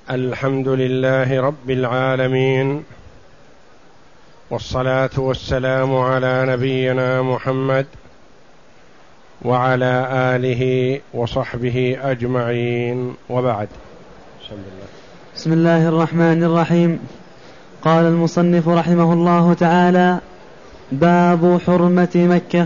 الحمد لله رب العالمين، والصلاة والسلام على نبينا محمد وعلى آله وصحبه أجمعين، وبعد. بسم الله الرحمن الرحيم. قال المصنف رحمه الله تعالى: باب حرمة مكة.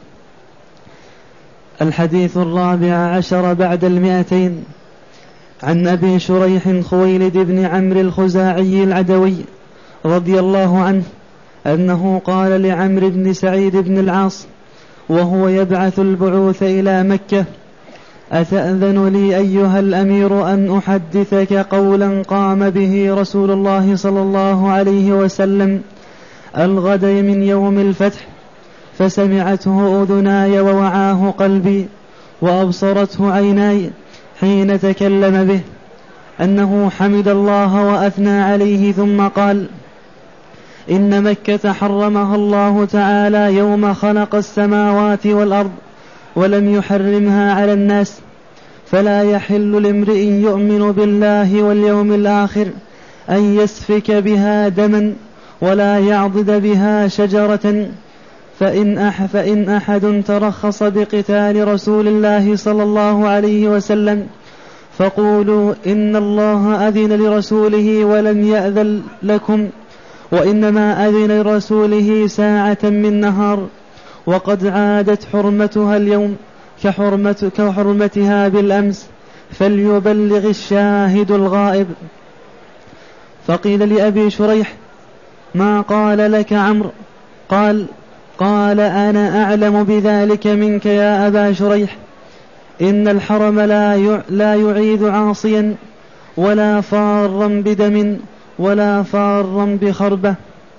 الحديث 14 بعد 200. عن أبي شريح خويلد بن عمرو الخزاعي العدوي رضي الله عنه أنه قال لعمرو بن سعيد بن العاص وهو يبعث البعوث إلى مكة: أتأذن لي أيها الأمير أن أحدثك قولا قام به رسول الله صلى الله عليه وسلم الغد من يوم الفتح، فسمعته أذناي ووعاه قلبي وأبصرته عيناي حين تكلم به، أنه حمد الله وأثنى عليه ثم قال: إن مكة حرمها الله تعالى يوم خلق السماوات والأرض ولم يحرمها على الناس، فلا يحل لامرئ يؤمن بالله واليوم الآخر أن يسفك بها دما ولا يعضد بها شجرة، فإن أحد ترخص بقتال رسول الله صلى الله عليه وسلم فقولوا إن الله أذن لرسوله ولم يأذن لكم، وإنما أذن لرسوله ساعة من نهار، وقد عادت حرمتها اليوم كحرمتها بالأمس، فليبلغ الشاهد الغائب. فقيل لأبي شريح: ما قال لك عمرو؟ قال أنا أعلم بذلك منك يا أبا شريح. إن الحرم لا يعيد عاصيا ولا فارا بدم ولا فارا بخربة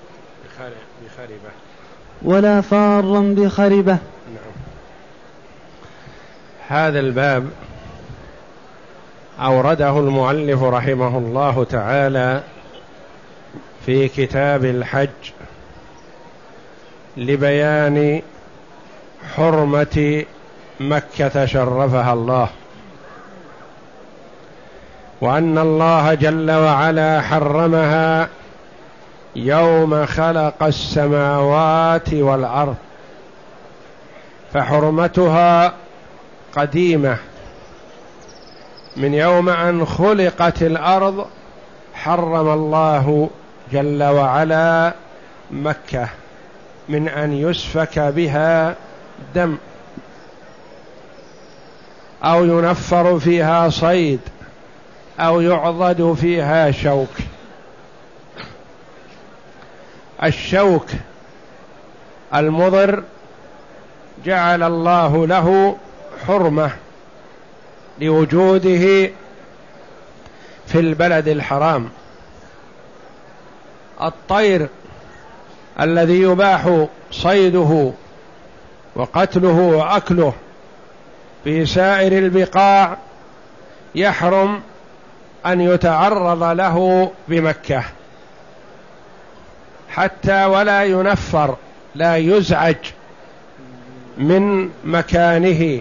ولا فارا بخربة. هذا الباب أورده المؤلف رحمه الله تعالى في كتاب الحج لبيان حرمة مكة شرفها الله، وأن الله جل وعلا حرمها يوم خلق السماوات والأرض، فحرمتها قديمة من يوم أن خلقت الأرض. حرم الله جل وعلا مكة من أن يسفك بها دم أو ينفر فيها صيد أو يعضد فيها شوك. الشوك المضر جعل الله له حرمة لوجوده في البلد الحرام. الطير الذي يباح صيده وقتله وأكله في سائر البقاع يحرم أن يتعرض له بمكة، حتى ولا ينفر، لا يزعج من مكانه.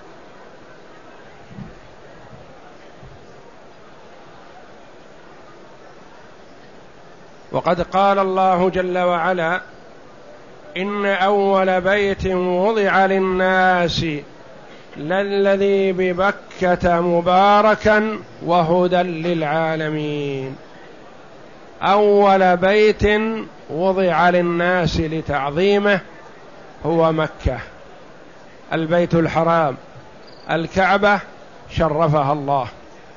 وقد قال الله جل وعلا: إن أول بيت وضع للناس للذي ببكة مباركا وهدى للعالمين. أول بيت وضع للناس لتعظيمه هو مكة، البيت الحرام، الكعبة شرفها الله.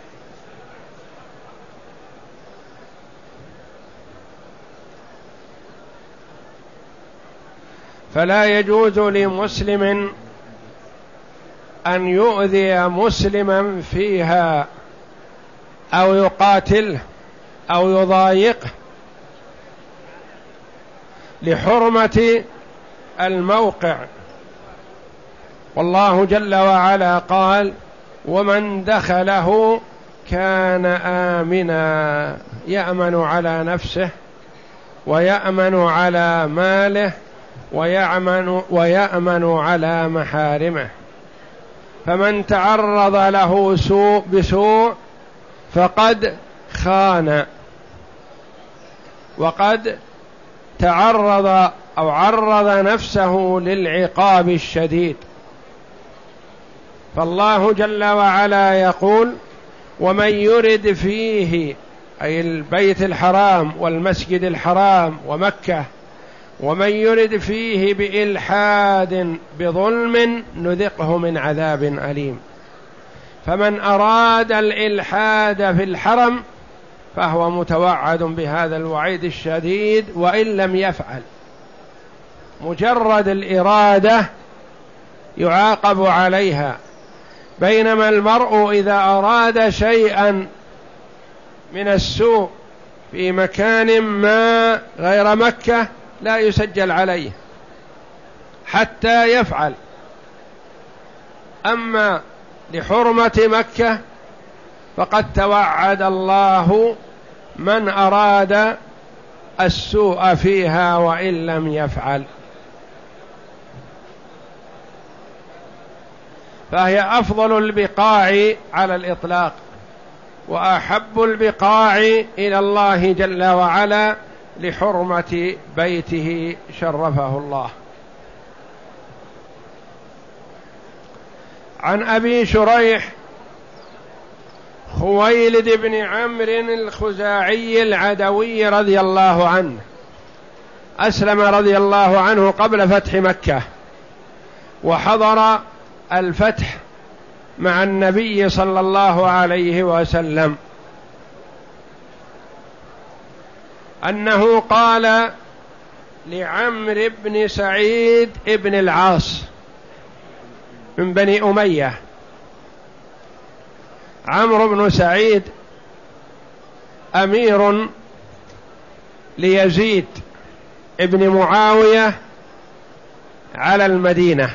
فلا يجوز لمسلم أن يؤذي مسلما فيها أو يقاتله أو يضايقه لحرمة الموقع. والله جل وعلا قال: ومن دخله كان آمنا، يأمن على نفسه ويأمن على ماله ويأمن على محارمه. فمن تعرض له بسوء فقد خان وقد تعرض أو عرض نفسه للعقاب الشديد. فالله جل وعلا يقول: ومن يرد فيه، أي البيت الحرام والمسجد الحرام ومكة، ومن يرد فيه بإلحاد بظلم نذقه من عذاب أليم. فمن أراد الإلحاد في الحرم فهو متوعد بهذا الوعيد الشديد وإن لم يفعل. مجرد الإرادة يعاقب عليها، بينما المرء إذا أراد شيئا من السوء في مكان ما غير مكة لا يسجل عليه حتى يفعل. أما لحرمة مكة فقد توعد الله من أراد السوء فيها وإن لم يفعل. فهي أفضل البقاع على الإطلاق، وأحب البقاع إلى الله جل وعلا لحرمة بيته شرفه الله. عن أبي شريح خويلد بن عمرو الخزاعي العدوي رضي الله عنه، أسلم رضي الله عنه قبل فتح مكة، وحضر الفتح مع النبي صلى الله عليه وسلم، أنه قال لعمرو بن سعيد بن العاص من بني أمية. عمرو بن سعيد أمير ليزيد ابن معاوية على المدينة،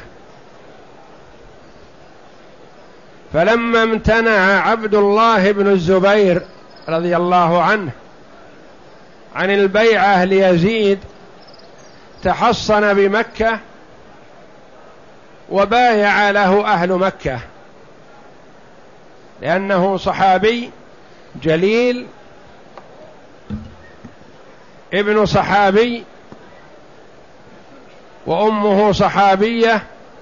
فلما امتنع عبد الله بن الزبير رضي الله عنه عن البيعة ليزيد تحصن بمكة وبايع له أهل مكة، لأنه صحابي جليل ابن صحابي وأمه صحابية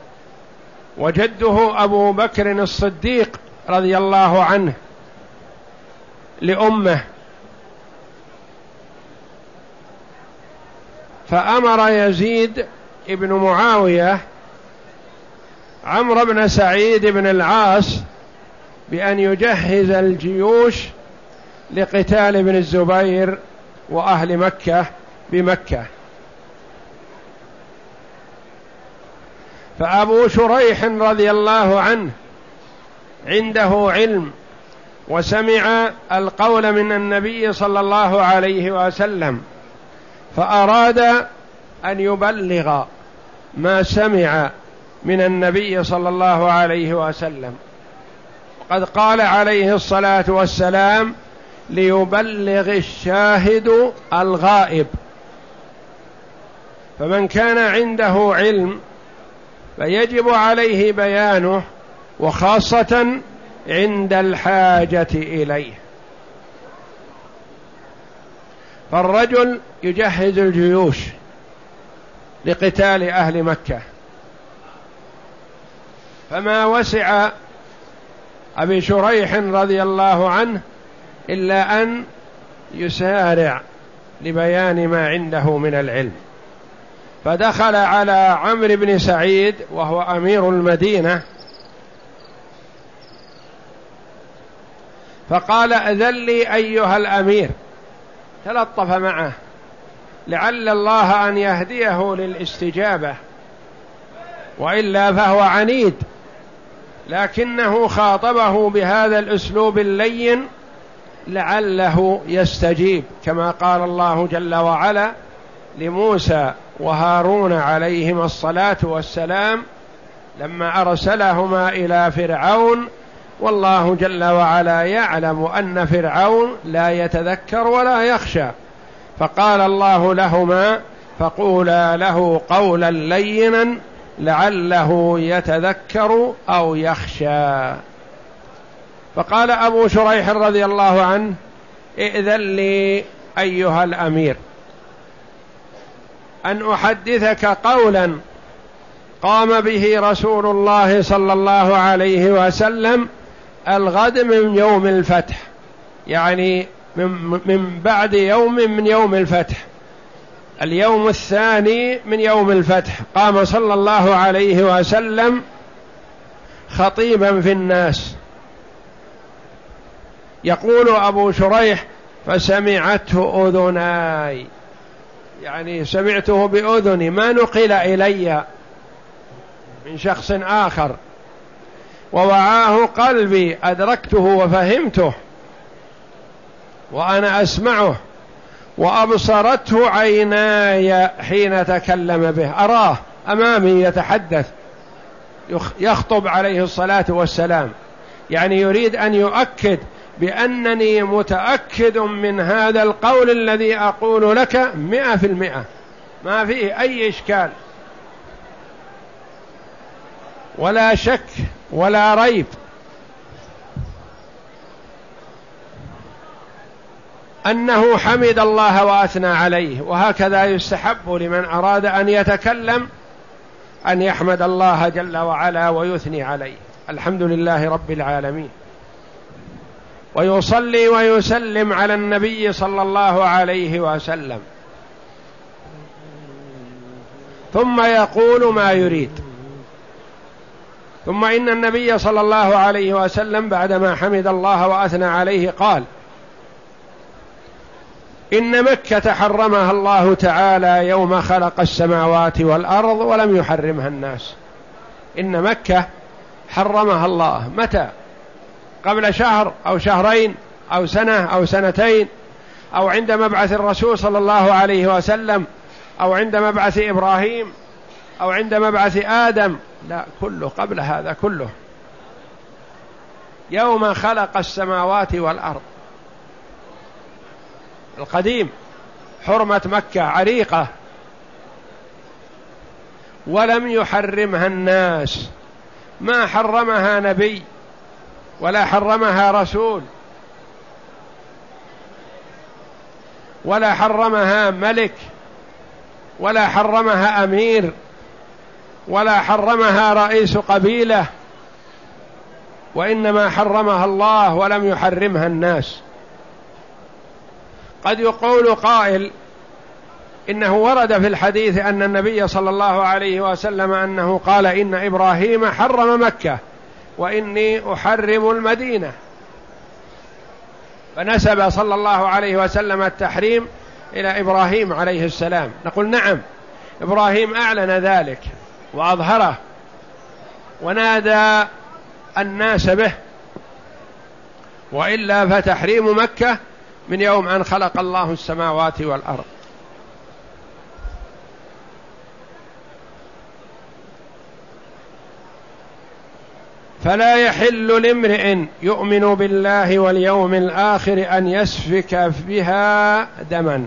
وجده أبو بكر الصديق رضي الله عنه لأمه. فأمر يزيد ابن معاوية عمرو بن سعيد بن العاص بأن يجهز الجيوش لقتال ابن الزبير وأهل مكة بمكة. فأبو شريح رضي الله عنه عنده علم وسمع القول من النبي صلى الله عليه وسلم، فأراد أن يبلغ ما سمع من النبي صلى الله عليه وسلم. قد قال عليه الصلاة والسلام: ليبلغ الشاهد الغائب. فمن كان عنده علم فيجب عليه بيانه، وخاصة عند الحاجة إليه. فالرجل يجهز الجيوش لقتال أهل مكة، فما وسع أبي شريح رضي الله عنه إلا أن يسارع لبيان ما عنده من العلم. فدخل على عمرو بن سعيد وهو أمير المدينة فقال: أذن لي أيها الأمير. تلطف معه لعل الله أن يهديه للاستجابة، وإلا فهو عنيد، لكنه خاطبه بهذا الأسلوب اللين لعله يستجيب، كما قال الله جل وعلا لموسى وهارون عليهما الصلاة والسلام لما أرسلهما إلى فرعون، والله جل وعلا يعلم أن فرعون لا يتذكر ولا يخشى، فقال الله لهما: فقولا له قولا لينا لعله يتذكر أو يخشى. فقال أبو شريح رضي الله عنه: ائذن لي أيها الأمير أن أحدثك قولا قام به رسول الله صلى الله عليه وسلم الغد من يوم الفتح، يعني من بعد يوم من يوم الفتح، اليوم الثاني من يوم الفتح، قام صلى الله عليه وسلم خطيبا في الناس. يقول أبو شريح: فسمعته أذناي، يعني سمعته بأذني، ما نقل إلي من شخص آخر، ووعاه قلبي، أدركته وفهمته وأنا أسمعه، وأبصرته عيناي حين تكلم به، أراه أمامي يتحدث يخطب عليه الصلاة والسلام، يعني يريد أن يؤكد بأنني متأكد من هذا القول الذي أقول لك 100%، ما فيه أي إشكال ولا شك ولا ريب أنه حمد الله وأثنى عليه. وهكذا يستحب لمن أراد أن يتكلم أن يحمد الله جل وعلا ويثني عليه. الحمد لله رب العالمين، ويصلي ويسلم على النبي صلى الله عليه وسلم، ثم يقول ما يريد. ثم إن النبي صلى الله عليه وسلم بعدما حمد الله وأثنى عليه قال: إن مكة حرمها الله تعالى يوم خلق السماوات والأرض ولم يحرمها الناس. إن مكة حرمها الله متى؟ قبل شهر أو شهرين أو سنة أو سنتين، أو عند مبعث الرسول صلى الله عليه وسلم، أو عند مبعث إبراهيم، أو عند مبعث آدم، لا، كله قبل هذا كله، يوم خلق السماوات والأرض القديم. حرمة مكة عريقة ولم يحرمها الناس، ما حرمها نبي ولا حرمها رسول ولا حرمها ملك ولا حرمها أمير ولا حرمها رئيس قبيلة، وإنما حرمها الله ولم يحرمها الناس. قد يقول قائل: إنه ورد في الحديث أن النبي صلى الله عليه وسلم أنه قال: إن إبراهيم حرم مكة وإني أحرم المدينة، فنسب صلى الله عليه وسلم التحريم إلى إبراهيم عليه السلام. نقول: نعم، إبراهيم أعلن ذلك وأظهره ونادى الناس به، وإلا فتحريم مكة من يوم أن خلق الله السماوات والأرض. فلا يحل لامرئ يؤمن بالله واليوم الآخر أن يسفك بها دما.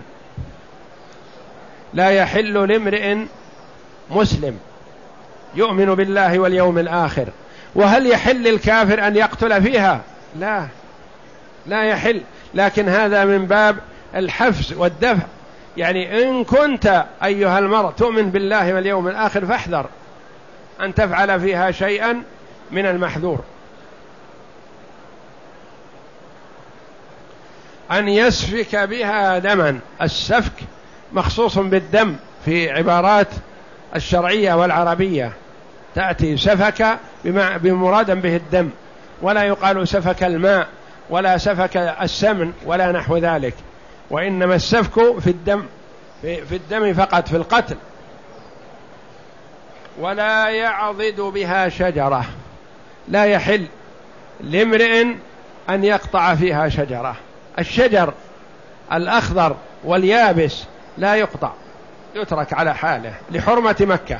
لا يحل لامرئ مسلم يؤمن بالله واليوم الآخر. وهل يحل الكافر أن يقتل فيها؟ لا، لا يحل، لكن هذا من باب الحفز والدفع. يعني إن كنت أيها المرء تؤمن بالله واليوم الآخر فاحذر أن تفعل فيها شيئا من المحذور. أن يسفك بها دما، السفك مخصوص بالدم في عبارات الشرعية والعربية، تأتي سفك بمرادا به الدم، ولا يقال سفك الماء ولا سفك السمن ولا نحو ذلك، وإنما السفك في الدم، في الدم فقط، في القتل. ولا يعضد بها شجرة، لا يحل لامرئ أن يقطع فيها شجرة. الشجر الأخضر واليابس لا يقطع، يترك على حاله لحرمة مكة.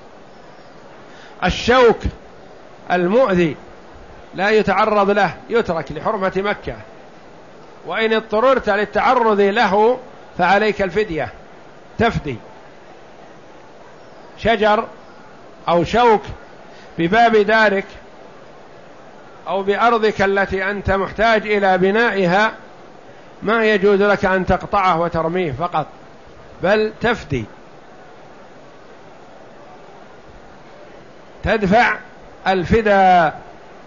الشوك المؤذي لا يتعرض له، يترك لحرمة مكة. وإن اضطررت للتعرض له فعليك الفدية، تفدي شجر أو شوك بباب دارك أو بأرضك التي أنت محتاج إلى بنائها، ما يجوز لك أن تقطعه وترميه فقط، بل تفدي، تدفع الفداء.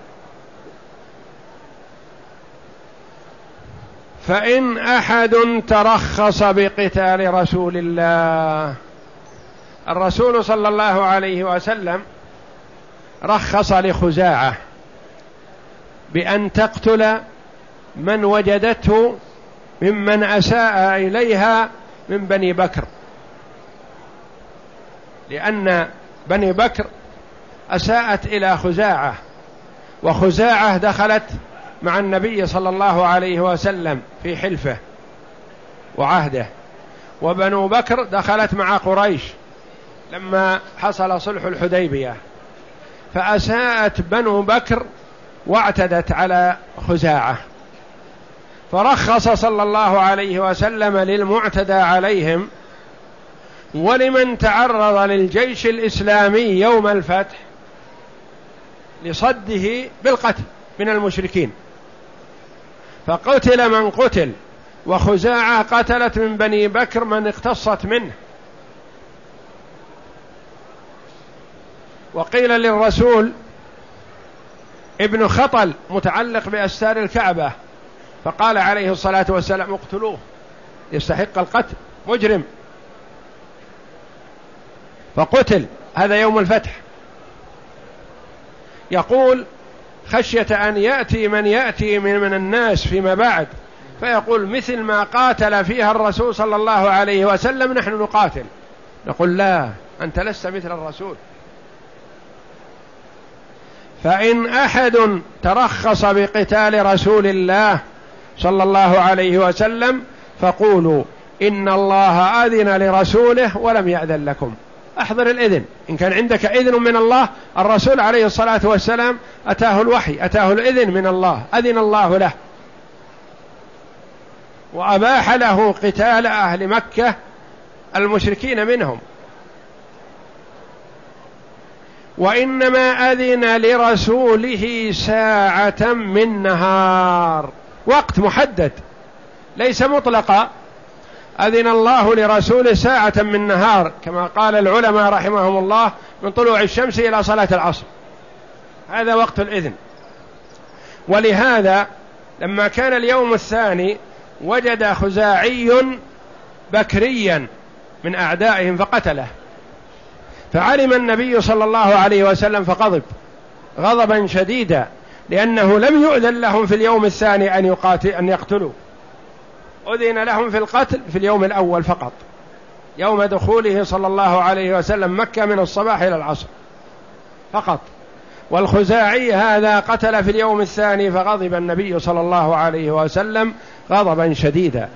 فإن أحد ترخص بقتال رسول الله، الرسول صلى الله عليه وسلم رخص لخزاعة بأن تقتل من وجدته ممن أساء إليها من بني بكر، لأن بني بكر أساءت إلى خزاعة، وخزاعة دخلت مع النبي صلى الله عليه وسلم في حلفه وعهده، وبنو بكر دخلت مع قريش لما حصل صلح الحديبية، فأساءت بنو بكر واعتدت على خزاعة، فرخص صلى الله عليه وسلم للمعتدى عليهم ولمن تعرض للجيش الإسلامي يوم الفتح لصده بالقتل من المشركين، فقتل من قتل، وخزاعة قتلت من بني بكر من اقتصت منه. وقيل للرسول ابن خطل متعلق بأستار الكعبة، فقال عليه الصلاة والسلام اقتلوه يستحق القتل، مجرم، فقتل. هذا يوم الفتح. يقول خشية أن يأتي من يأتي من الناس فيما بعد فيقول مثل ما قاتل فيها الرسول صلى الله عليه وسلم نحن نقاتل، نقول لا، أنت لست مثل الرسول. فإن أحد ترخص بقتال رسول الله صلى الله عليه وسلم فقولوا إن الله أذن لرسوله ولم يأذن لكم. احضر الإذن، إن كان عندك إذن من الله. الرسول عليه الصلاة والسلام أتاه الوحي، أتاه الإذن من الله، أذن الله له وأباح له قتال أهل مكة المشركين منهم، وإنما أذن لرسوله ساعة من نهار، وقت محدد ليس مطلقا. أذن الله لرسوله ساعة من نهار كما قال العلماء رحمهم الله من طلوع الشمس إلى صلاة العصر، هذا وقت الإذن. ولهذا لما كان اليوم الثاني وجد خزاعي بكريا من أعدائهم فقتله، فعلم النبي صلى الله عليه وسلم فغضب غضبا شديدا، لأنه لم يؤذن لهم في اليوم الثاني أن يقتلوا، أذن لهم في القتل في اليوم الأول فقط، يوم دخوله صلى الله عليه وسلم مكة من الصباح إلى العصر فقط. والخزاعي هذا قتل في اليوم الثاني، فغضب النبي صلى الله عليه وسلم غضبا شديدا.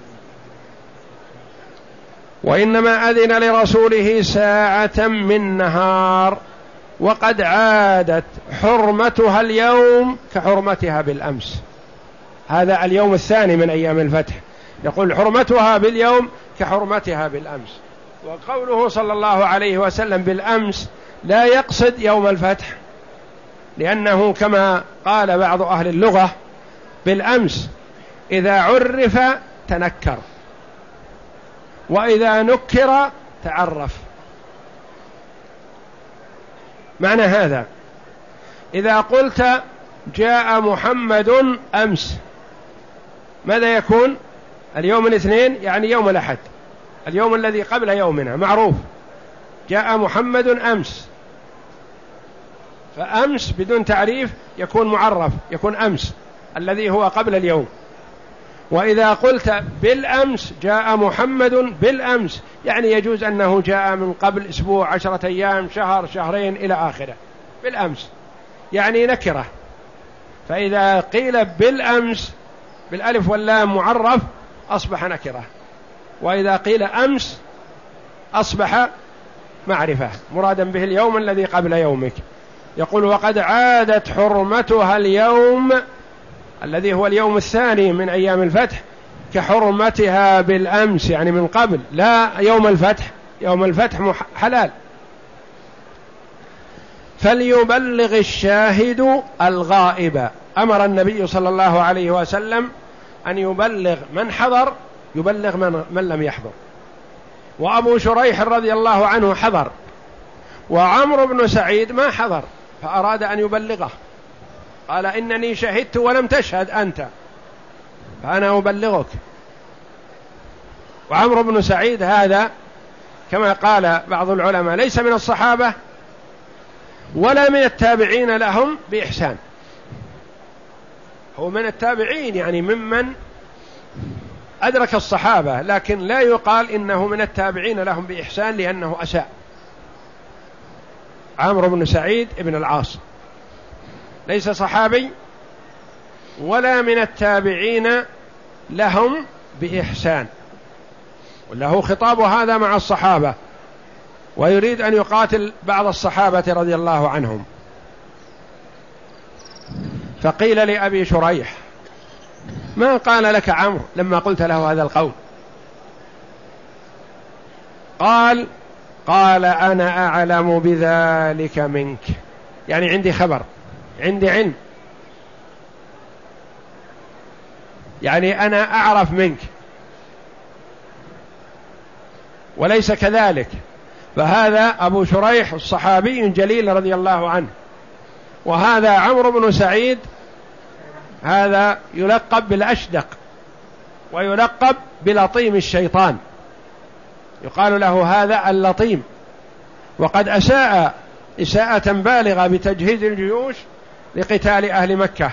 وإنما أذن لرسوله ساعة من نهار، وقد عادت حرمتها اليوم كحرمتها بالأمس. هذا اليوم الثاني من أيام الفتح، يقول حرمتها باليوم كحرمتها بالأمس. وقوله صلى الله عليه وسلم بالأمس لا يقصد يوم الفتح، لأنه كما قال بعض أهل اللغة بالأمس إذا عرف تنكر، وإذا نكر تعرف. معنى هذا إذا قلت جاء محمد أمس ماذا يكون؟ اليوم الاثنين يعني يوم الأحد، اليوم الذي قبل يومنا معروف، جاء محمد أمس، فأمس بدون تعريف يكون معرف، يكون أمس الذي هو قبل اليوم. وإذا قلت بالأمس جاء محمد بالأمس يعني يجوز أنه جاء من قبل أسبوع، 10 أيام، شهر، شهرين إلى آخره. بالأمس يعني نكرة، فإذا قيل بالأمس بالألف واللام معرف أصبح نكرة، وإذا قيل أمس أصبح معرفة مرادا به اليوم الذي قبل يومك. يقول وقد عادت حرمتها اليوم الذي هو اليوم الثاني من أيام الفتح كحرمتها بالأمس، يعني من قبل، لا يوم الفتح. يوم الفتح حلال. فليبلغ الشاهد الغائب. أمر النبي صلى الله عليه وسلم أن يبلغ من حضر يبلغ من لم يحضر. وأبو شريح رضي الله عنه حضر، وعمرو بن سعيد ما حضر فأراد أن يبلغه، قال إنني شهدت ولم تشهد أنت فأنا أبلغك. وعمرو بن سعيد هذا كما قال بعض العلماء ليس من الصحابة ولا من التابعين لهم بإحسان، هو من التابعين يعني ممن أدرك الصحابة، لكن لا يقال إنه من التابعين لهم بإحسان لأنه أساء. عمرو بن سعيد ابن العاص ليس صحابي ولا من التابعين لهم بإحسان، وله خطاب هذا مع الصحابة ويريد أن يقاتل بعض الصحابة رضي الله عنهم. فقيل لأبي شريح ما قال لك عمرو لما قلت له هذا القول؟ قال أنا أعلم بذلك منك، يعني عندي خبر، عندي علم، يعني أنا أعرف منك وليس كذلك. فهذا أبو شريح الصحابي جليل رضي الله عنه، وهذا عمرو بن سعيد هذا يلقب بالأشدق ويلقب بلطيم الشيطان، يقال له هذا اللطيم، وقد أساء إساءة بالغة بتجهيز الجيوش لقتال أهل مكة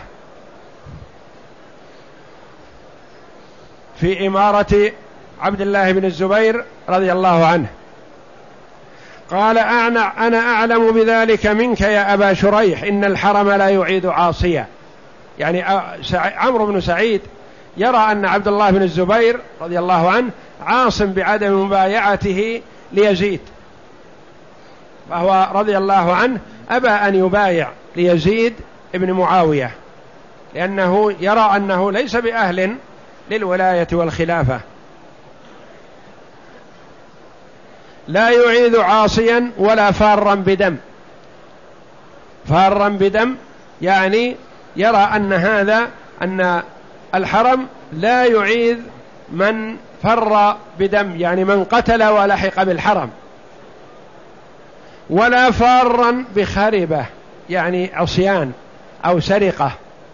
في إمارة عبد الله بن الزبير رضي الله عنه. قال أنا أعلم بذلك منك يا أبا شريح إن الحرم لا يعيد عاصيا، يعني عمرو بن سعيد يرى أن عبد الله بن الزبير رضي الله عنه عاصم بعدم مبايعته ليزيد، فهو رضي الله عنه أبى أن يبايع ليزيد ابن معاوية لأنه يرى أنه ليس بأهل للولاية والخلافة. لا يعيد عاصيا ولا فارا بدم، فارا بدم يعني يرى أن الحرم لا يعيد من فر بدم، يعني من قتل ولحق بالحرم، ولا فارا بخربة يعني عصيان أو سرقة.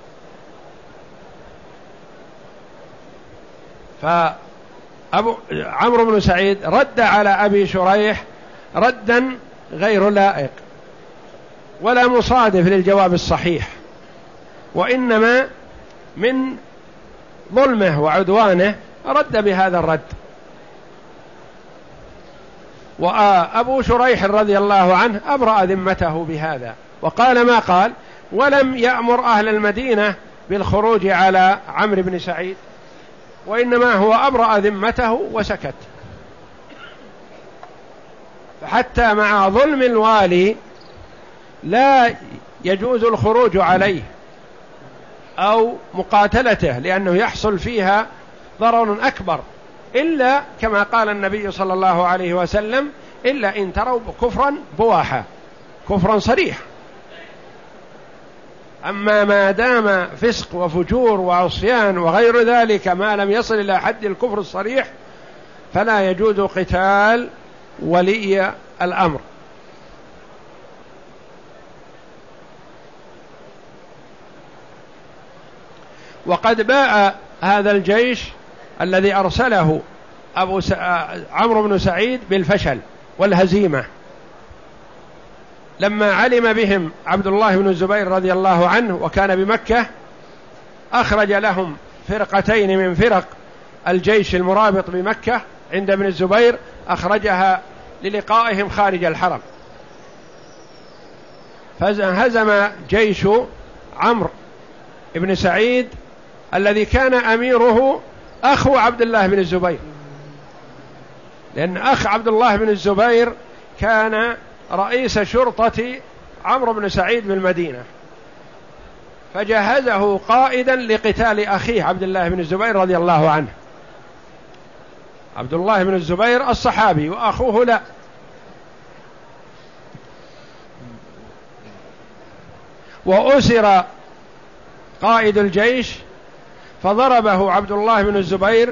عمرو بن سعيد رد على أبي شريح ردا غير لائق ولا مصادف للجواب الصحيح، وإنما من ظلمه وعدوانه رد بهذا الرد. وأبو شريح رضي الله عنه أبرأ ذمته بهذا وقال ما قال، ولم يأمر أهل المدينة بالخروج على عمرو بن سعيد، وإنما هو أبرأ ذمته وسكت. فحتى مع ظلم الوالي لا يجوز الخروج عليه أو مقاتلته لأنه يحصل فيها ضرر أكبر، إلا كما قال النبي صلى الله عليه وسلم إلا إن تروا كفرا بواحا، كفرا صريح. أما ما دام فسق وفجور وعصيان وغير ذلك ما لم يصل إلى حد الكفر الصريح فلا يجوز قتال ولي الأمر. وقد باء هذا الجيش الذي أرسله عمرو بن سعيد بالفشل والهزيمة لما علم بهم عبد الله بن الزبير رضي الله عنه وكان بمكة، أخرج لهم فرقتين من فرق الجيش المرابط بمكة عند ابن الزبير، أخرجها للقائهم خارج الحرم، فهزم جيش عمرو بن سعيد الذي كان أميره أخو عبد الله بن الزبير، لأن أخ عبد الله بن الزبير كان رئيس شرطة عمرو بن سعيد بالمدينة، فجهزه قائدا لقتال أخيه عبد الله بن الزبير رضي الله عنه. عبد الله بن الزبير الصحابي وأخوه لا. وأسر قائد الجيش فضربه عبد الله بن الزبير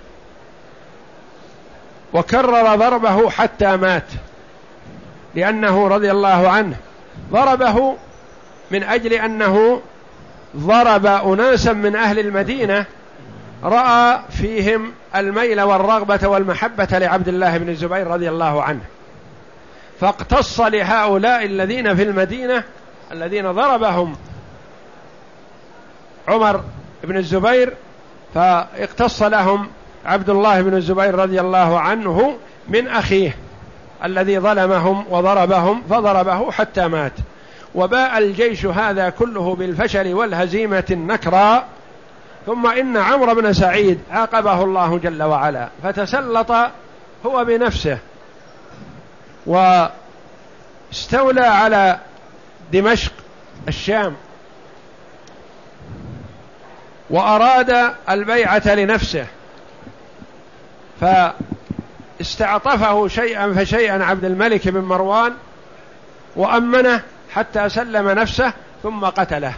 وكرر ضربه حتى مات، لأنه رضي الله عنه ضربه من أجل أنه ضرب أناسا من أهل المدينة رأى فيهم الميل والرغبة والمحبة لعبد الله بن الزبير رضي الله عنه، فاقتص لهؤلاء الذين في المدينة الذين ضربهم عمر بن الزبير، فاقتص لهم عبد الله بن الزبير رضي الله عنه من أخيه الذي ظلمهم وضربهم، فضربه حتى مات. وباء الجيش هذا كله بالفشل والهزيمة النكرى. ثم إن عمرو بن سعيد عاقبه الله جل وعلا فتسلط هو بنفسه واستولى على دمشق الشام، وأراد البيعة لنفسه، فاستعطفه شيئا فشيئا عبد الملك بن مروان وأمنه حتى سلم نفسه ثم قتله.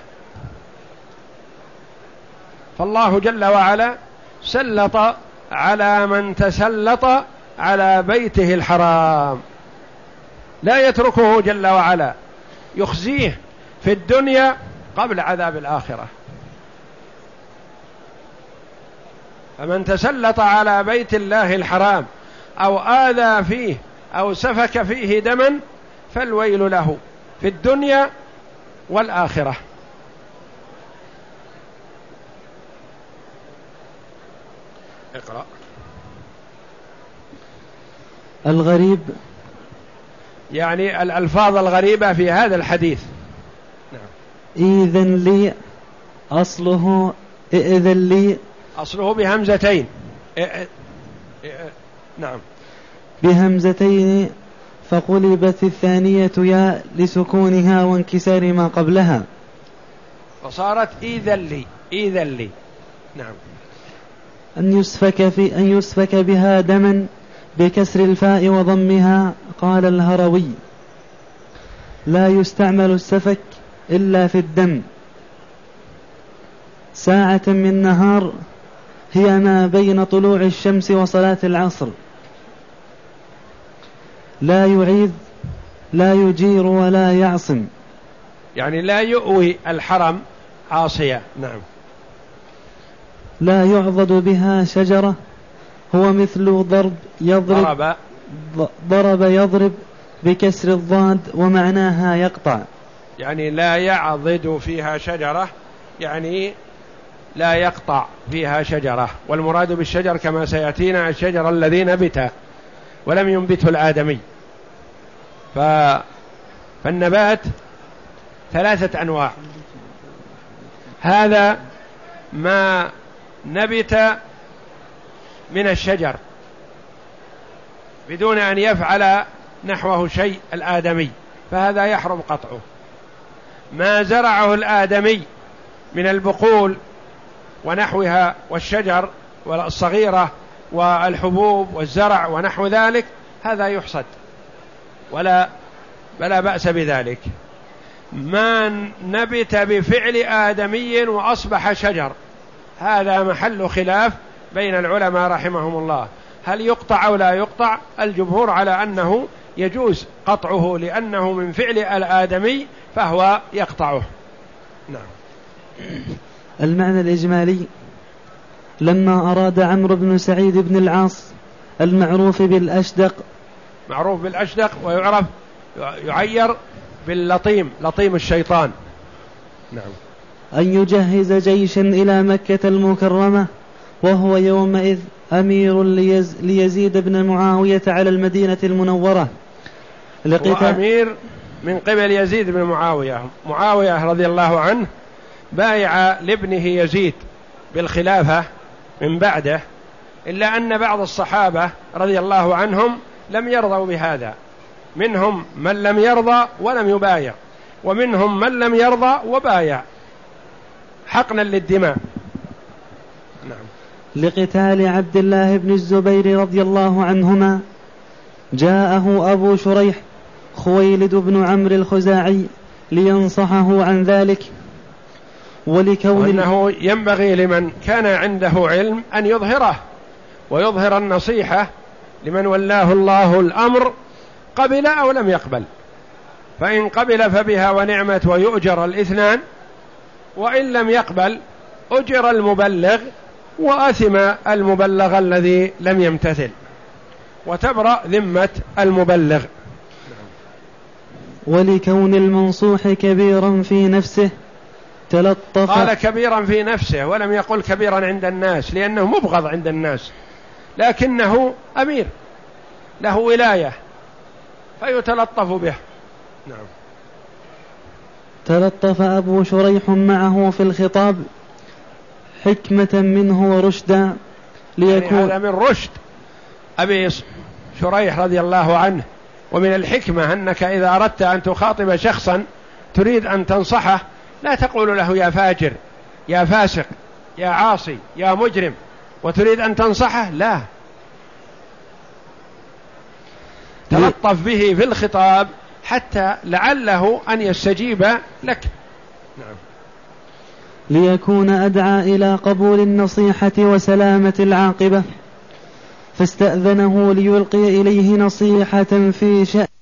فالله جل وعلا سلط على من تسلط على بيته الحرام، لا يتركه جل وعلا، يخزيه في الدنيا قبل عذاب الآخرة. فمن تسلط على بيت الله الحرام أو آذى فيه أو سفك فيه دما فالويل له في الدنيا والآخرة. اقرأ. الغريب يعني الألفاظ الغريبة في هذا الحديث. نعم. إذن لي أصله إذن لي، أصله بهمزتين. نعم، بهمزتين، فقلبت الثانية ياء لسكونها وانكسار ما قبلها فصارت إذن لي. إذن لي. نعم. أن يسفك بها دما بكسر الفاء وضمها. قال الهروي: لا يستعمل السفك إلا في الدم. ساعة من نهار هي ما بين طلوع الشمس وصلاة العصر. لا يعيذ لا يجير ولا يعصم، يعني لا يؤوي الحرم عاصية. نعم. لا يعضد بها شجرة، هو مثل ضرب يضرب بكسر الضاد ومعناها يقطع، يعني لا يعضد فيها شجرة، يعني لا يقطع فيها شجرة. والمراد بالشجر كما سيأتينا الشجر الذي نبت ولم ينبته الآدمي. فالنبات 3 أنواع. هذا ما نبت من الشجر بدون أن يفعل نحوه شيء الآدمي، فهذا يحرم قطعه. ما زرعه الآدمي من البقول ونحوها والشجر والصغيرة والحبوب والزرع ونحو ذلك هذا يحصد بلا بأس بذلك. ما نبت بفعل آدمي وأصبح شجر هذا محل خلاف بين العلماء رحمهم الله، هل يقطع أو لا يقطع؟ الجمهور على أنه يجوز قطعه لأنه من فعل الآدمي فهو يقطعه. نعم. المعنى الإجمالي: لما أراد عمرو بن سعيد بن العاص المعروف بالأشدق، معروف بالأشدق ويعرف يعير باللطيم، لطيم الشيطان. نعم. أن يجهز جيشا إلى مكة المكرمة، وهو يومئذ أمير ليزيد بن معاوية على المدينة المنورة. وأمير من قبل يزيد بن معاوية رضي الله عنه بايع لابنه يزيد بالخلافة من بعده، إلا أن بعض الصحابة رضي الله عنهم لم يرضوا بهذا، منهم من لم يرضى ولم يبايع، ومنهم من لم يرضى وبايع حقنا للدماء. نعم. لقتال عبد الله بن الزبير رضي الله عنهما جاءه أبو شريح خويلد بن عمرو الخزاعي لينصحه عن ذلك، وأنه ينبغي لمن كان عنده علم أن يظهره ويظهر النصيحة لمن ولاه الله الأمر، قبل أو لم يقبل، فإن قبل فبها ونعمت ويؤجر الاثنان، وإن لم يقبل أجر المبلغ وأثم المبلغ الذي لم يمتثل، وتبرأ ذمة المبلغ. ولكون المنصوح كبيرا في نفسه تلطف. قال كبيرا في نفسه ولم يقل كبيرا عند الناس، لأنه مبغض عند الناس، لكنه أمير له ولاية فيتلطف به. نعم. تلطف أبو شريح معه في الخطاب حكمة منه ورشدا يعني هذا من رشد أبي شريح رضي الله عنه، ومن الحكمة أنك إذا أردت أن تخاطب شخصا تريد أن تنصحه لا تقول له يا فاجر يا فاسق يا عاصي يا مجرم وتريد أن تنصحه، لا، تلطف به في الخطاب حتى لعله أن يستجيب لك. نعم. ليكون أدعى إلى قبول النصيحة وسلامة العاقبة، فاستأذنه ليلقي إليه نصيحة في شأن